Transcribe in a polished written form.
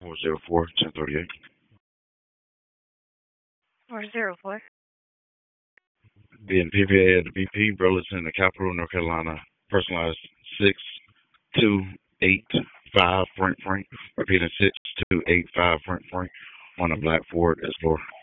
404 1038. 404. Being PVA at the BP, Burleson, the capital, North Carolina. Personalized 6285 Frank Frank. Repeating 6285 Frank Frank on a black Ford Explorer.